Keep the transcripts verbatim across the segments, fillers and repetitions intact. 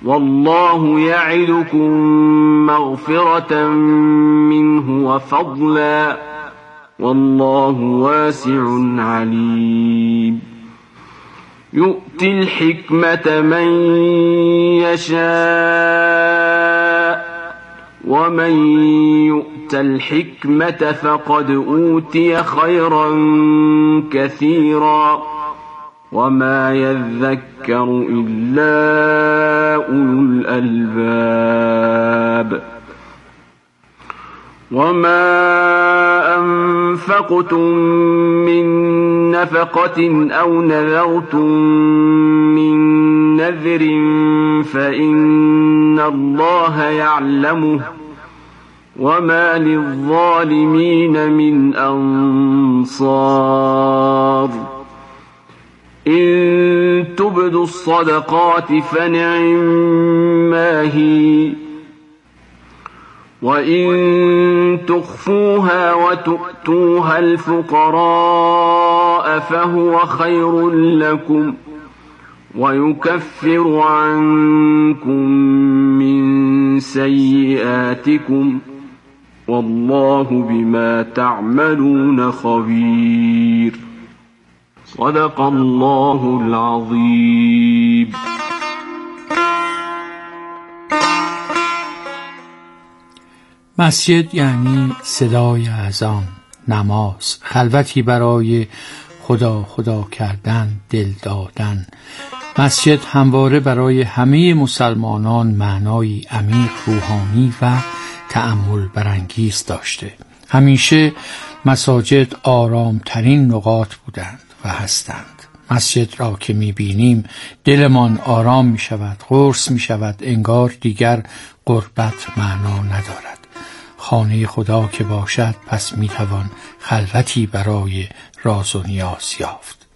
والله يعدكم مغفرة منه وفضلا والله واسع عليم يؤتي الحكمة من يشاء ومن يؤت الحكمة فقد أوتي خيرا كثيرا وما يذكر إلا أولو الألباب وما أنفقتم من نفقة أو نذرتم من نذر فإن الله يعلمه وما للظالمين من أنصار إن تبدوا الصدقات فنعما هي وإن تخفوها وتؤتوها الفقراء فهو خير لكم ويكفر عنكم من سيئاتكم والله بما تعملون خبير صدق الله العظيم. مسجد یعنی صدای اذان، نماز، خلوتی برای خدا خدا کردن، دل دادن. مسجد همواره برای همه مسلمانان معنایی عمیق، روحانی و تأمل برانگیز داشته. همیشه مساجد آرامترین نقاط بودند و هستند. مسجد را که می‌بینیم دلمان آرام می‌شود، قرص می‌شود، انگار دیگر غربت معنا ندارد. خانه خدا که باشد پس می‌توان خلوتی برای راز و نیاز یافت.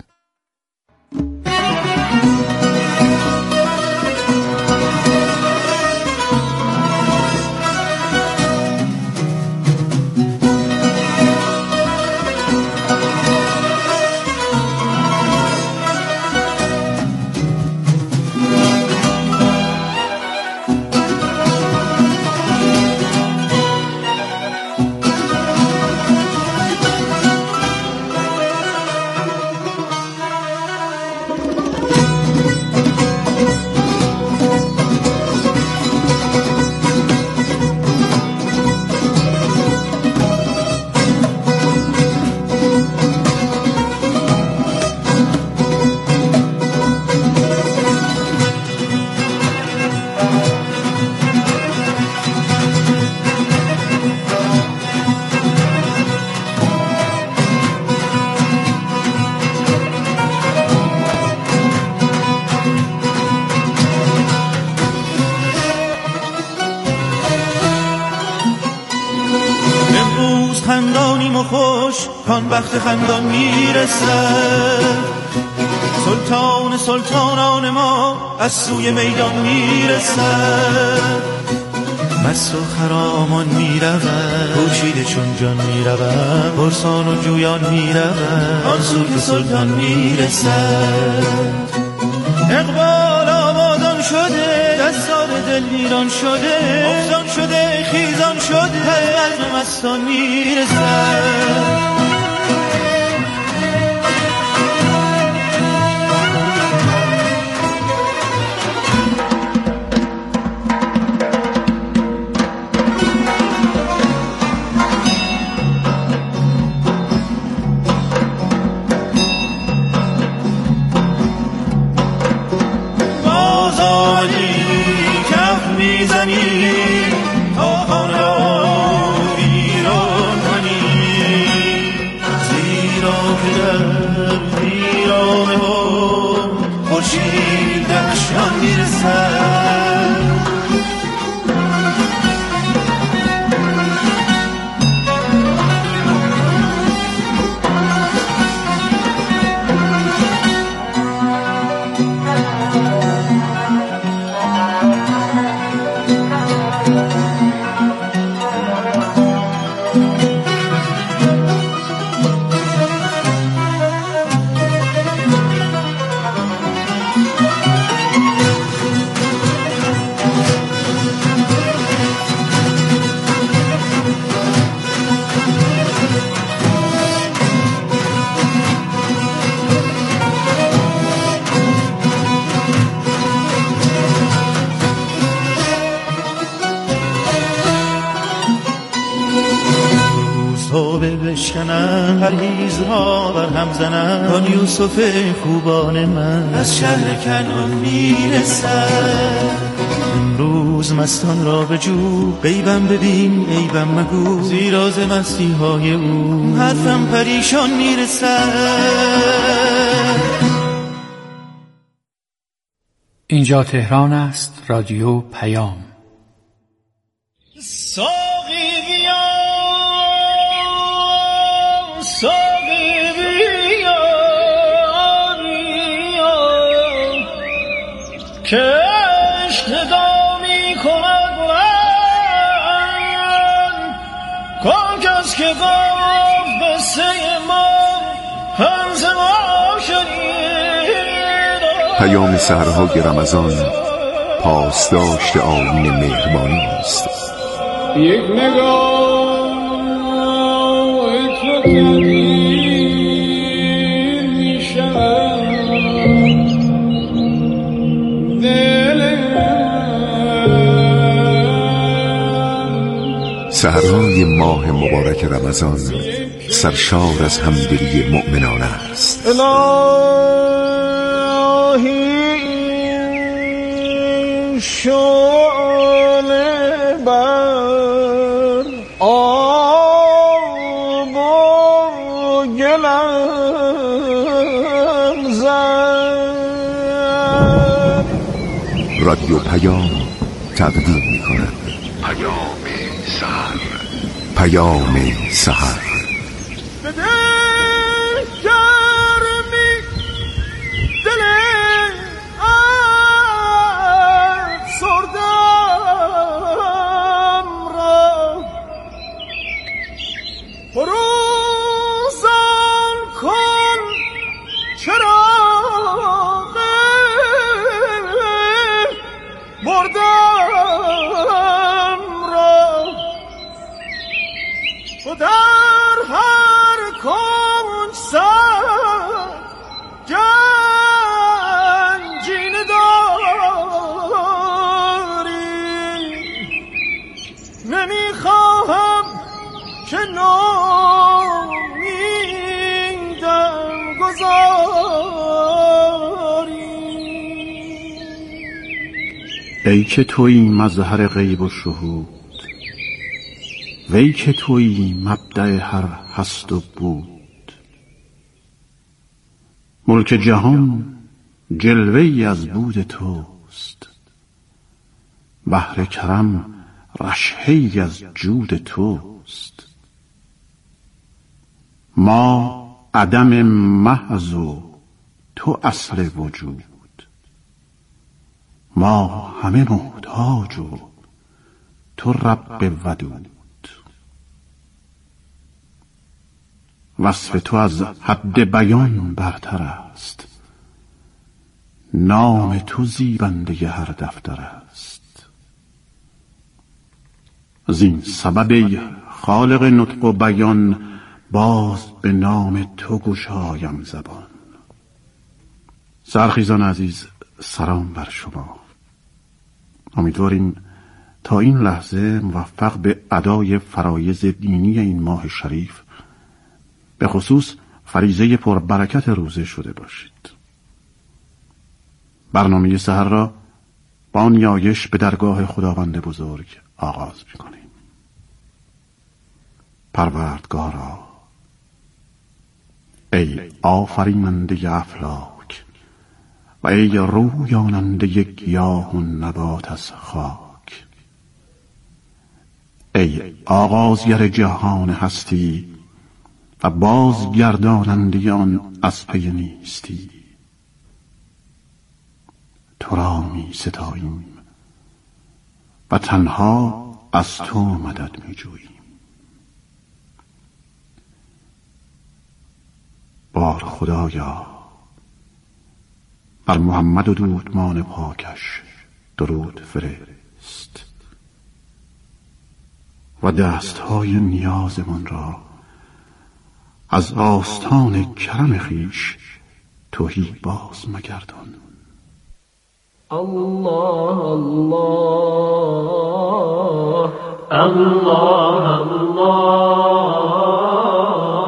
خندانیم و خوش کان وقت خندان میرسد، سلطان سلطانان ما از سوی میدان میرسد، مست و خرامان میرود، پوشیده چون جان میرود، پرسان و جویان میرود، آن سو که سلطان میرسد. اقبال آبادان شده، دستار دل ویران شده، افزان شده، خیزان شده، بزم مستان میرسد. بشکنن، پرهیز را بر هم زنن، آن یوسف خوبان من از شهر کنعان میرسد. امروز مستان را به جو، غیبم ببین عیبم مگو، زیرا ز مستی های او حرفم پریشان میرسد. اینجا تهران است، رادیو پیام. ساقی بیا ساقی بیا بیا که عشق ندا می کند بلند، کن کس که گفت قصه ما همز ما شنید. پیام سحرهای رمضان پاسداشت آیین مهربانی است. یک نگاه تو کبیر می شود دلم. سحرهای ماه مبارک رمضان سرشار از همدلی مؤمنان است. الهی شعله بر آب و گلم زد. رادیو پیام تقدیم می کند پیام سحر. پیام سحر بده گرمی دل افسردم را، فروزان کن چراغ مردم را، و در هر کنج سر گنجینه داری. نمیخواهم که نومیدم گذاری. ای که تویی مظهر غیب و شهود، وی که تویی مبدأ هر هست و بود. ملک جهان جلوه‌ای از بود توست، بحر کرم رشحه‌ای از جود توست. ما عدم محض و تو اصل وجود، ما همه محتاج و تو رب ودود. وصف تو از حد بیان برتر است، نام تو زیبنده هر دفتر است. زین سبب ای خالق نطق و بیان، باز به نام تو گشایم زبان. سرخیزان عزیز، سلام بر شما. امیدواریم تا این لحظه موفق به ادای فرایض دینی این ماه شریف، به خصوص فریضه پربرکت روزه شده باشید. برنامه سحر را با نیایش به درگاه خداوند بزرگ آغاز می‌کنیم. پروردگارا، ای آفریننده افلاک و ای رویاننده گیاه و نبات از خاک، ای آغازگر جهان هستی و بازگرداننده آن از پی نیستی، تو را می ستاییم و تنها از تو مدد می جوییم. بار خدایا، بر محمد و دودمان پاکش درود فرست و دستهای نیازمان را از آستان کرم خیش تهی باز مگردان. الله الله الله الله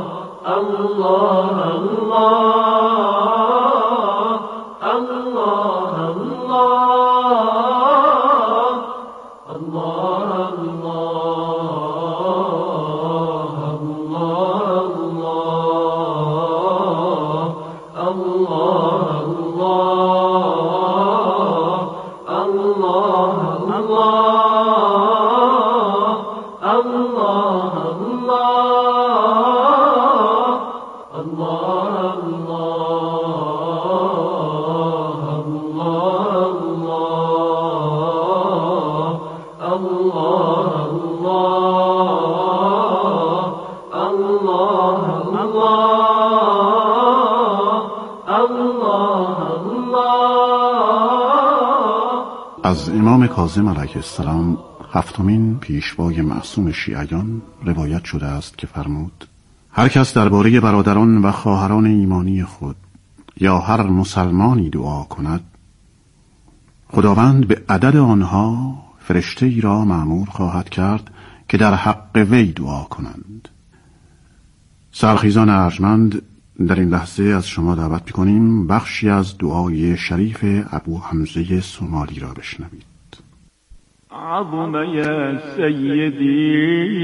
از امام کاظم علیه السلام هفتمین پیشوای معصوم شیعیان روایت شده است که فرمود: هر کس درباره برادران و خواهران ایمانی خود یا هر مسلمانی دعا کند، خداوند به عدد آنها فرشته ای را مأمور خواهد کرد که در حق وی دعا کنند. سرخیزان ارجمند، در این لحظه از شما دعوت می‌کنیم بخشی از دعای شریف ابو حمزه سومالی را بشنوید. عظم یا سیدی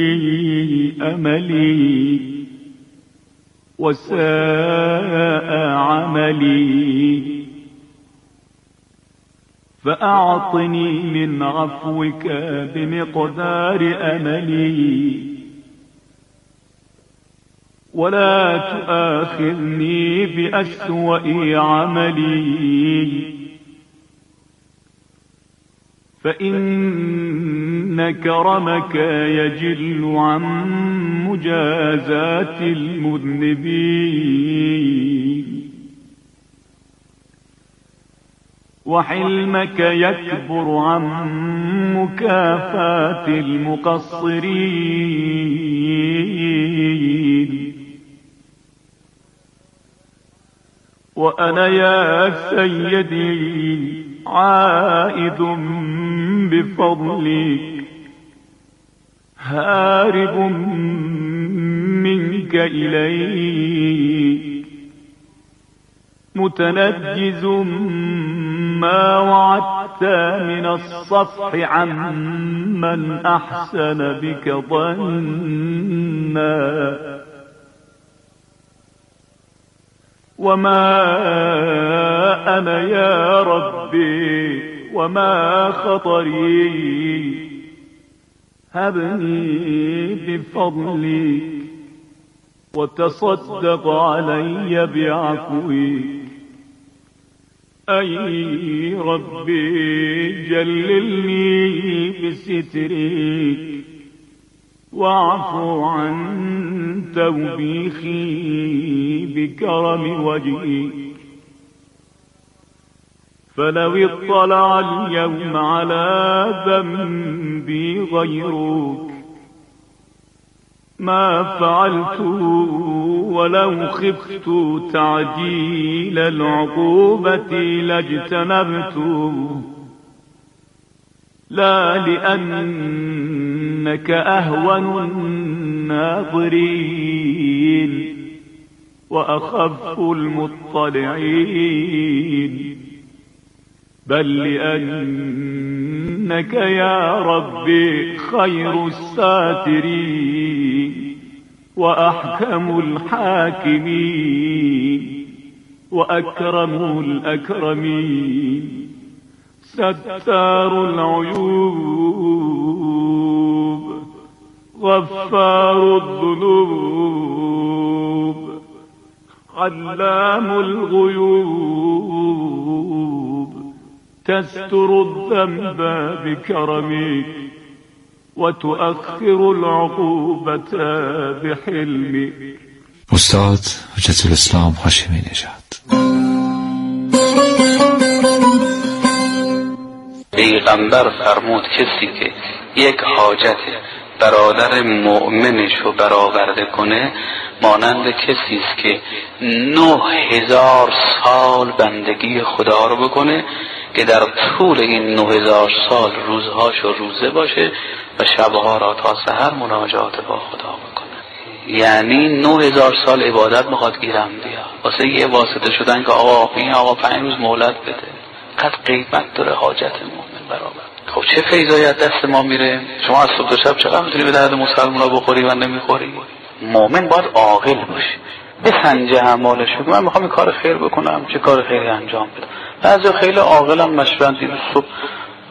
املی وساء عملی فأعطني من عفوك بمقدار أملي ولا تؤاخذني بأسوأ عملي فإن كرمك يجل عن مجازات المذنبين وحلمك يكبر عن مكافاة المقصرين وأنا يا سيدي عائد بفضلك هارب منك إليك متنجز ما وعدت من الصفح عمن أحسن بك ظنا وما أنا يا ربي وما خطري هبني بفضلك وتصدق علي بعفوك أي ربي جللني بسترك واعفو عن توبيخي بكرم وجهك فلو اطلع اليوم على ذنبي غيرك ما فعلت ولو خفت تعجيل العقوبة لاجتنبت لا لأنك أهون الناظرين وأخف المطلعين بل لأنك يا ربي خير الساترين وأحكم الحاكمين وأكرم الأكرمين ستار العيوب غفار الذنوب علام الغيوب تستر الذنب بكرمك وتؤخر العقوبة بحلمك. استاد حجت الاسلام هاشمی نژاد. پیغمبر فرمود کسی که یک حاجت برادر مؤمنش رو برآورده کنه مانند کسی است که نه هزار سال بندگی خدا رو بکنه که در طول این نه هزار سال روزهاش رو روزه باشه و شبها را تا سحر مناجات با خدا بکنه. یعنی نه هزار سال عبادت میخواد گیرم بیا واسه یه واسطه شدن که آقا این آقا پنج روز مهلت بده. قد قیمت داره حاجت مؤمن برابر. خب چه فیضایی از دست ما میره؟ شما از صبح تا شب چقدر میتونی به درد مسلمونا بخوری و نمیخوری؟ مؤمن باید عاقل باشه، بسنجه اعمالش رو. من میخوام این کار خیر بکنم، چه کار خیری انجام بدم. بعضی خیلی عاقلم مشورت دید صبح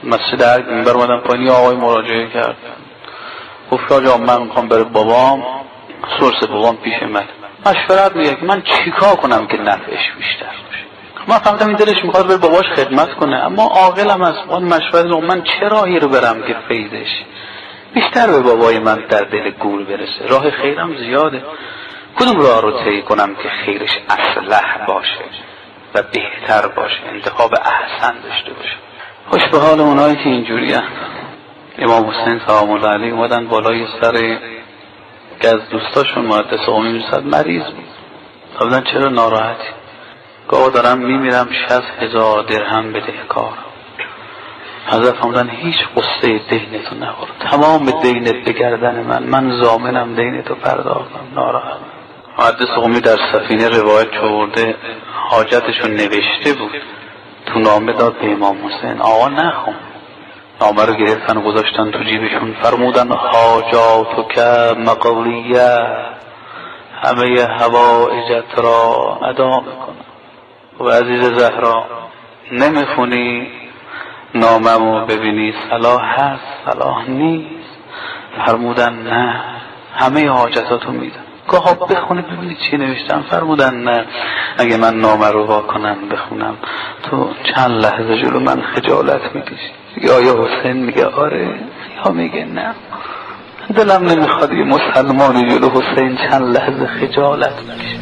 مسجد هر منبر اومدم پایین، آقای مراجعه کرد گفت آقا من میخوام بره بابام، سورس بابام پیش من، مشورت میگه که من چیکار کنم که نفعش بیشتر باشه. من فهمیدم این دلش میخواد بره باباش خدمت کنه، اما عاقلم از اون مشورت رو من چه راهی رو برم که فیضش بیشتر به بابای من در دل گور برسه. راه خیرم زیاده، کدوم راه رو طی کنم که خیرش اصلح باشه و بهتر باشه، انتخاب احسن داشته باشه. خوش به حال اونایی که اینجوری هست. امام حسین سلام الله علیه اومدن بالای سر که از دوستاشون مهندس قومی میرسد مریض بود. فرمودن چرا ناراحتی؟ گاه دارم میمیرم شصت هزار درهم بدهکار. حضرت فرمودن هیچ قصه دینتو نخور، تمام دینت به گردن من، من ضامنم دینتو پرداختم، ناراحت. مهندس قومی در سفینه روایت چورده حاجتشون نوشته بود، تو نامه داد به امام حسین، آقا نخون. نامه رو گرفتن و گذاشتن تو جیبشون، فرمودن حاجاتو که مقولیه، همه هوایجت را ادا میکنم. و عزیز زهرا نمیخونی ناممو ببینی صلاح هست صلاح نیست؟ فرمودن نه، همه حاجتاتو میدم. گاه بخونه ببینی چی نوشتم. فرمودن نه، اگه من نامه رو واکنم بخونم تو چند لحظه جلو من خجالت میکشی. یا یا حسین میگه آره یا میگه نه. دلم نمیخواد یه مسلمانی جلو حسین چند لحظه خجالت میکشه.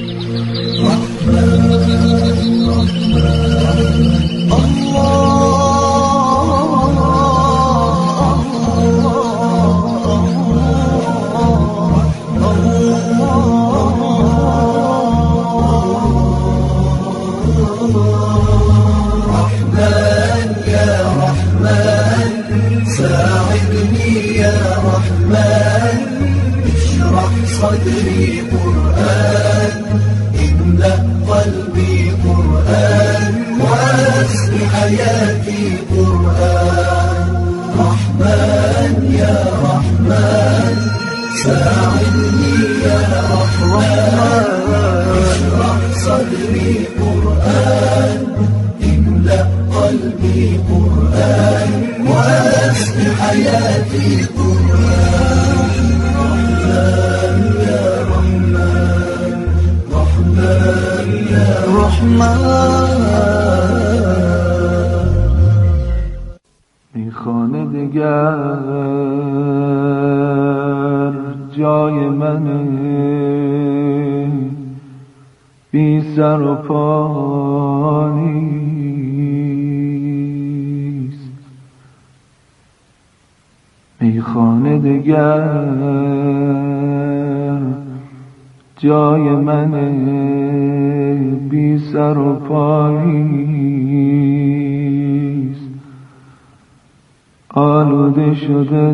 صدري قرآن املأ قلبي قرآن واسق حياتي قرآن رحمن يا رحمن ساعدني يا رحمن اشرح صدري قرآن املأ قلبي قرآن واسق حياتي قرآن میخانه دگر جای منه، بی سر و پا نیست. میخانه دگر جای منه، بی سر و پا نیست. آلوده شده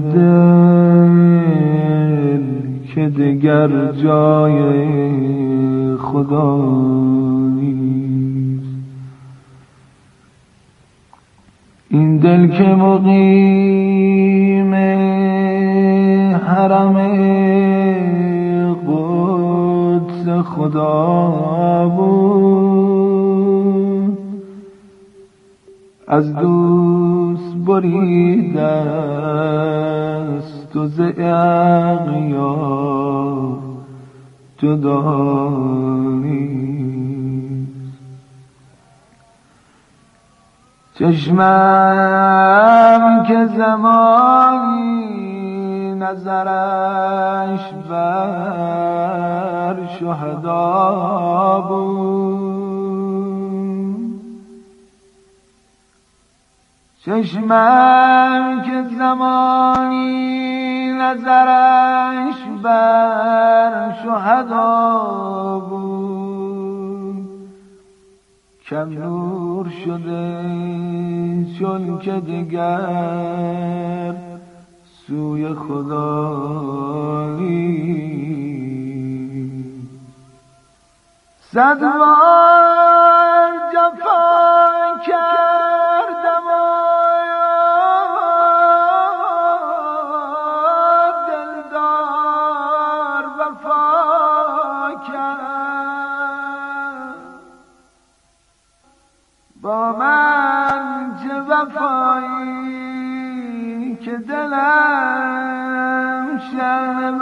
دل که دگر جای خدا نیست. این دل که مقیم حرم قدس خدا بود، از دوست برید است و ز اغیار جدا نیست. چشمم که زمانی نظرش بر شهدا بود، چشمم که زمانی نظرش بر شهدا بود، کم نور شده چون که دگر سوی خدا نیست. صد بار جفا کردم و دلدار وفا کرد، با من چه وفایی که دلم شرم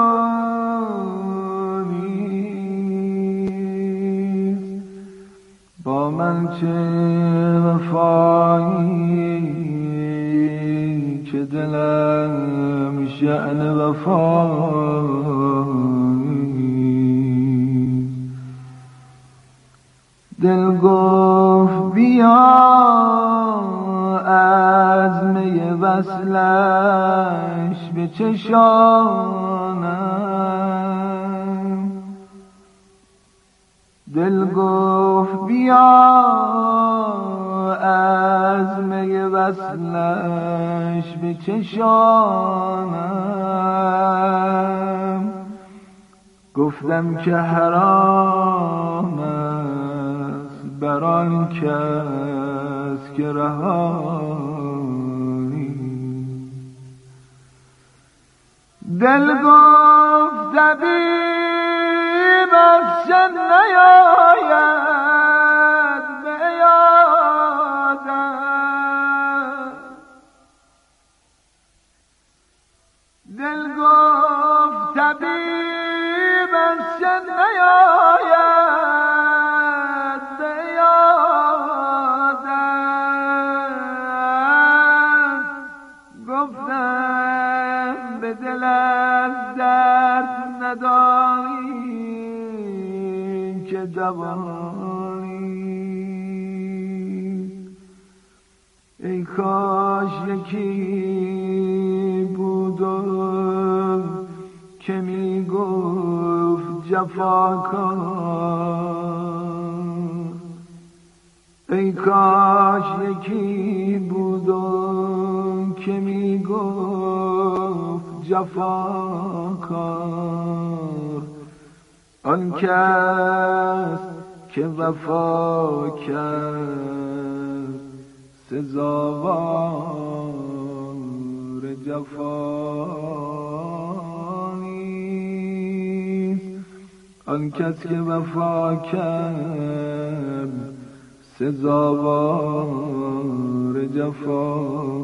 وفایی با من چه وفایی که دلم شأن وفایی دل گفت بیا از می وصلش به چشانم دل گفت بیا از می وصلش به چشانم گفتم که حرام است بر آن کس که رهایی دل گفت طبیب افشن نیاید به یادم دل گفت طبیب افشن نیاید به یادم گفتم به دل از درد نداری که دوایی ای کاش یکی بود که می گفت جفاکار ای کاش یکی بود که می گفت جفاکار آن کس که وفا کرد سزاوار جفا نیست آن کس که وفا کرد سزاوار جفا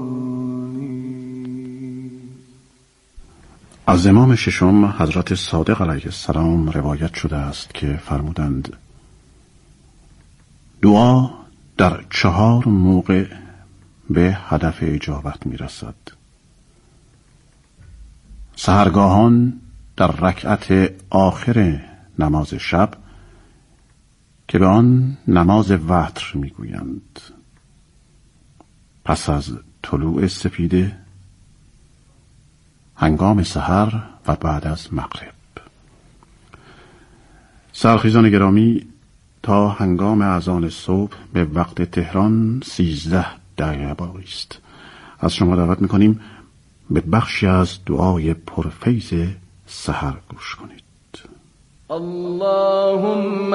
نیست. از امام ششم حضرت صادق علیه السلام روایت شده است که فرمودند دعا در چهار موقع به هدف اجابت می رسد. سحرگاهان در رکعت آخر نماز شب که به آن نماز وتر می گویند، پس از طلوع سپیده، هنگام سحر و بعد از مغرب. سرخیزان گرامی، تا هنگام اذان صبح به وقت تهران سیزده دقیقه باقی است. از شما دعوت میکنیم به بخشی از دعای پرفیض سحر گوش کنید. اللهم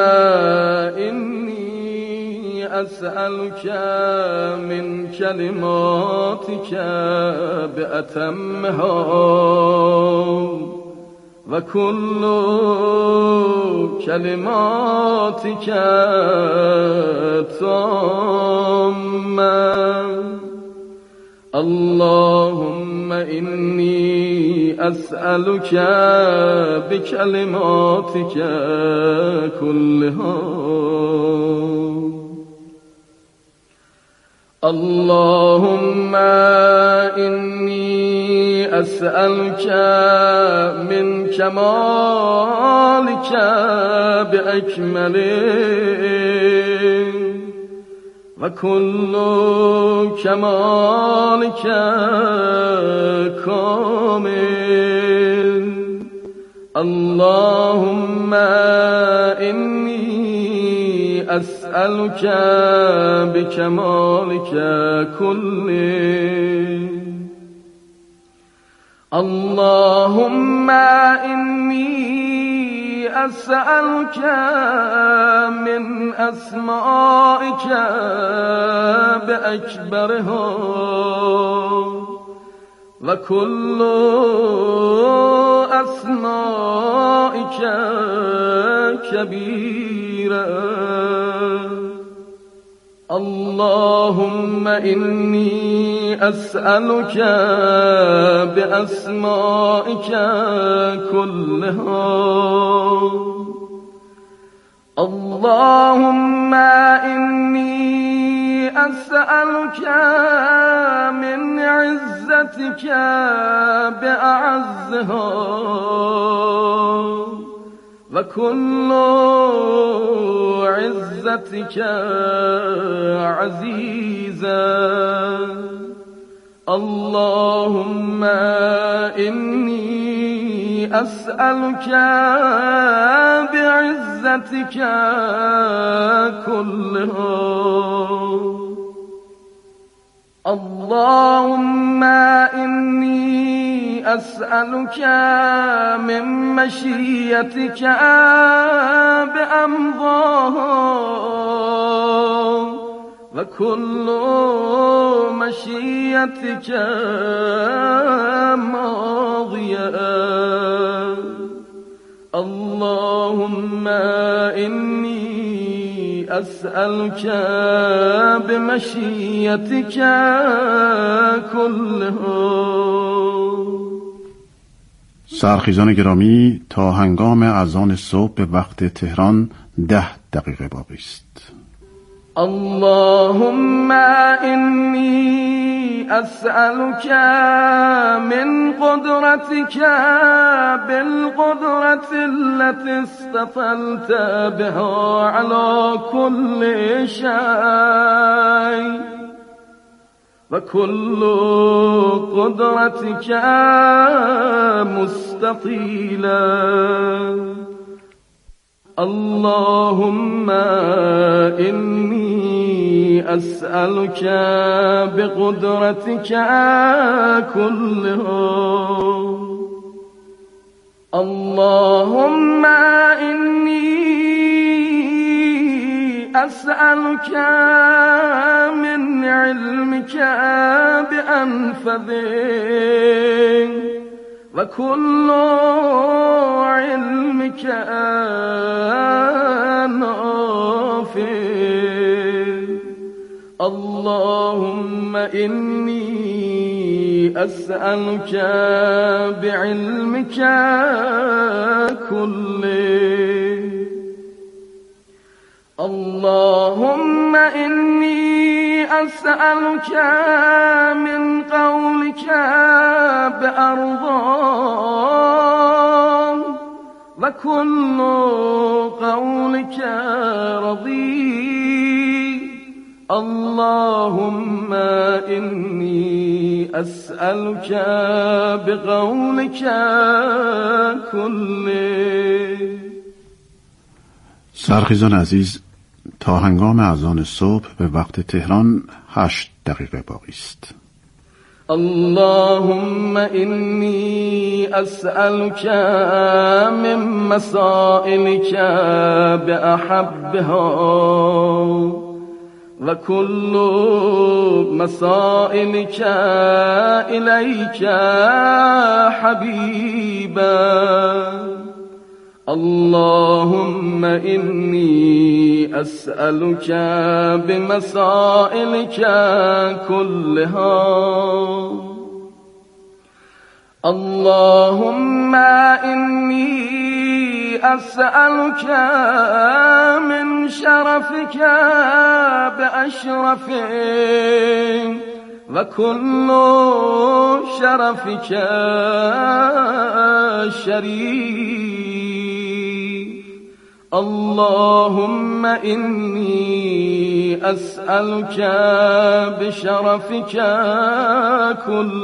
انی اسألك من کلماتک بأتمها و کل کلماتک تامة اللهم انی اسألك بکلماتک كلها اللهم انی اسألك من کمالک بأکمله و کل کمالک کامل اللهم انی اسألك بکمالک کله اللهم انی اسألك من اسمائك بأكبرها و کل اسمائك كبيرا اللهم انی أسألك بأسمائك كلها اللهم إني أسألك من عزتك بأعزها وكل عزتك عزيزا اللهم إني أسألك بعزتك كلها اللهم إني أسألك من مشيتك بأمضاها وكل مشيتك ماضية اللهم إني أسألك بمشيتك كلها. سرخیزان گرامی، تا هنگام اذان صبح به وقت تهران ده دقیقه باقی است. اللهم إني أسألك من قدرتك بالقدرة التي استطلت بها على كل شيء وكل قدرتك مستطيلا اللهم إني أسألك بقدرتك كلها اللهم إني أسألك من علمك بأنفذه وكل علمك نافع اللهم إني أسألك بعلمك كله اللهم إني أسألك من قولك بأرضاه وكل قولك رضي اللهم إني أسألك بقولك كله. سرخیزان عزیز، تا هنگام اذان صبح به وقت تهران هشت دقیقه باقی است. اللهم إني أسألك من مسائلك بأحبها وكل مسائلك إليك حبيبا اللهم إني أسألك بمسائلك كلها اللهم إني أسألك من شرفك بأشرفه وكل شرفك شريف اللهم إني أسألك بشرفك كل